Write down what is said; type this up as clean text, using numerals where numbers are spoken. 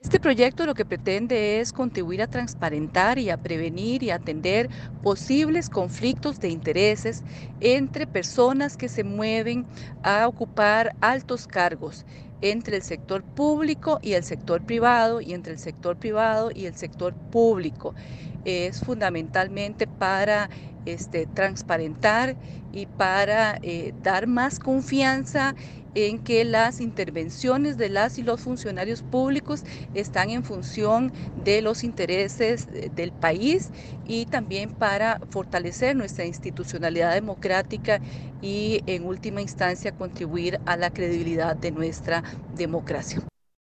Este proyecto lo que pretende es contribuir a transparentar y a prevenir y atender posibles conflictos de intereses entre personas que se mueven a ocupar altos cargos entre el sector público y el sector privado y entre el sector privado y el sector público. Es fundamentalmente para transparentar y para dar más confianza en que las intervenciones de las y los funcionarios públicos están en función de los intereses del país y también para fortalecer nuestra institucionalidad democrática y en última instancia contribuir a la credibilidad de nuestra democracia.